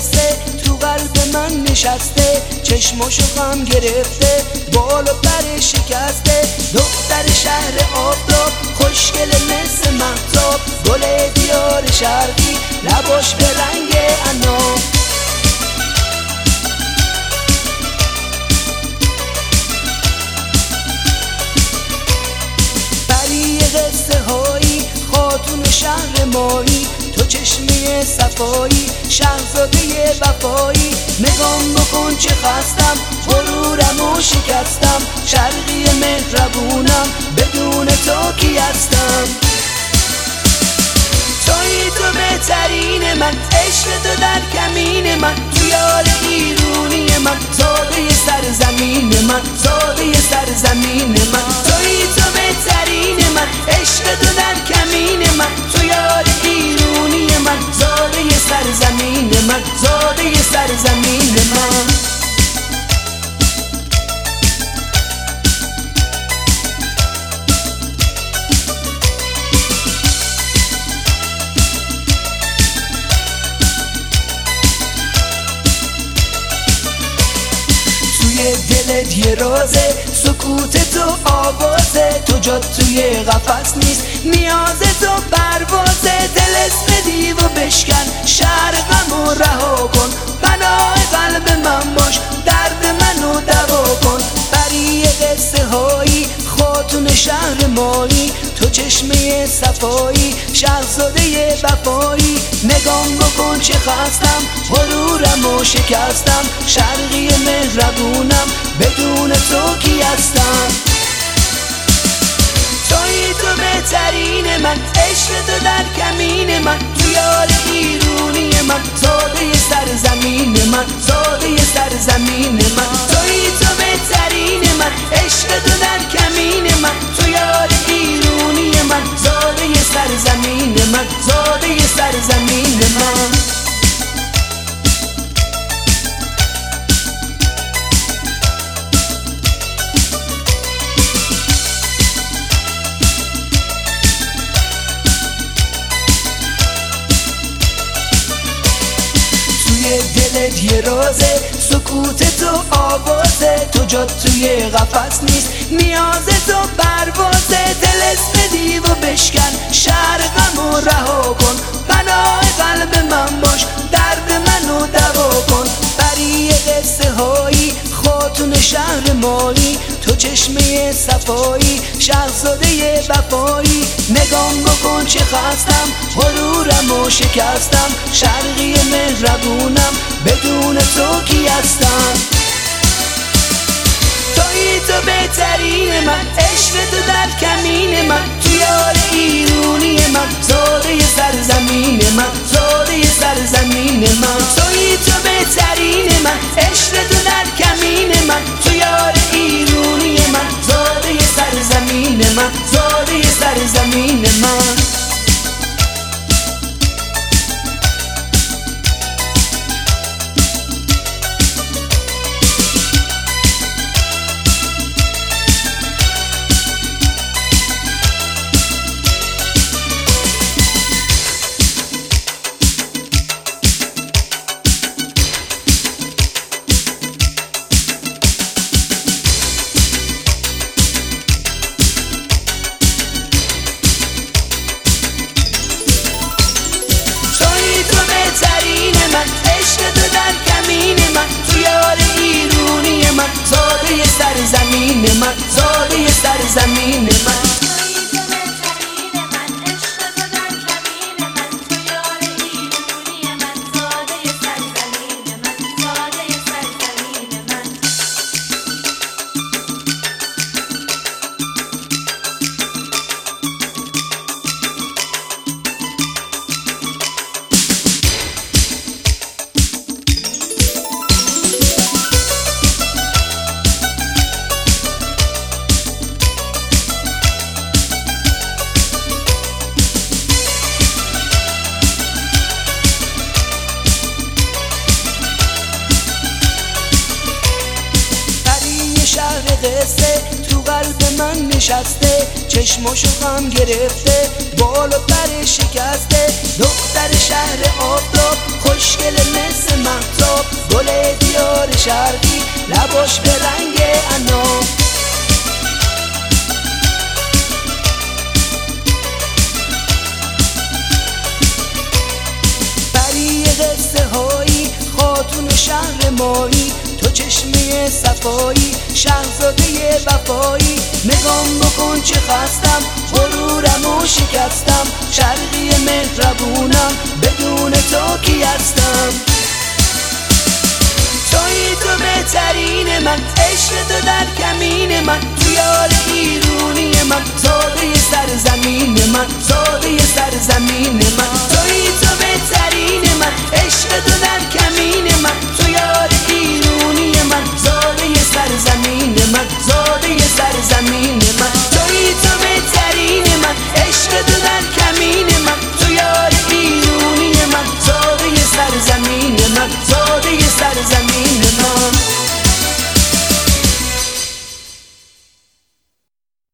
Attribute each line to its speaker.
Speaker 1: قصه تو قلب من نشسته، چشماشو غم گرفته، بال و پر شکسته. دختر شهر آفتاب، خوشگل مثل مهتاب، گل دیار شرقی، لباش به رنگ عناب. بری قصه هایی، خاتون شهر مایی، تو چشمه صفایی، شهزاده وفایی. نگام بکن چه خستم، غرورمو شکستم، شرقی مهربونم، بدون تو کی هستم؟ تویی تو بهترین من، عشق تو در کمین من، تو یار ایرونی من، زاده سرزمین من، زاده سرزمین من. تویی تو بهترین من، عشق تو در کمین من، تو یار ایرونی من، زاده سرزمین من، زاده سرزمین من. دلت یه رازه، سکوت تو آوازه، تو جات توی قفس نیست، نیاز تو پروازه. طلسم دیو بشکن، شرقمو رها کن، پناه قلب من باش، درد منو دوا کن. بری قصه هایی، خاتون شهر مایی، تو چشمه صفایی، شهزاده وفایی. نگام بکن چه خستم، غرورمو شکستم، شرقی مهربونم، بدون تو کی هستم؟ تویی تو بهترین من، عشق تو در کمین من، تو یار ایرونی من، زاده سرزمین من، زاده سرزمین من. تویی تو بهترین من، عشق تو در کمین من، تو یار ایرونی من، زاده سرزمین من، زاده سرزمین من. دلت یه رازه، سکوت تو آوازه، تو جات توی قفس نیست، نیاز تو پروازه. طلسم دیو بشکن، شرقمو رها کن، پناه قلب من باش، درد منو دوا کن. بری قصه هایی، خاتون شهر مایی، تو چشمه صفایی، شهزاده وفایی. نگام بکن چه خستم، غرورمو شکستم، شرقی مهربونم، بدون تو کی هستم؟ تویی تو بهترین من، عشق تو در کمین من، تو یار ایرونی من، زاده سرزمین من، زاده سرزمین من. تویی تو بهترین من، عشق تو در کمین من، تو یار ایرونی من، زاده سرزمین من، زاده سرزمین من. سرزمین من، زاده سرزمین من. قصه تو قلب من نشسته، چشماشو غم گرفته، بال و پر شکسته. دختر شهر آفتاب خوشگل مثل مهتاب، گل دیار شرقی لباش به رنگ عناب. پری قصه هایی، خاتون شهر مایی، تو چشمه صفایی، شهزاده وفایی. نگام بکن چه خستم، غرورمو شکستم، شرقی مهربونم، بدون تو کی هستم؟ تویی تو بهترین من، عشق تو در کمین من، تو یار ایرونی من، زاده سرزمین من، زاده سرزمین من. تویی تو بهترین من، عشق تو در کمین من، تو یار ایرونی من، زاده سرزمین من، زاده سرزمین من. تویی تو بهترین من، عشق تو در کمین من، تو یار ایرونی من، زاده سرزمین من، زاده سرزمین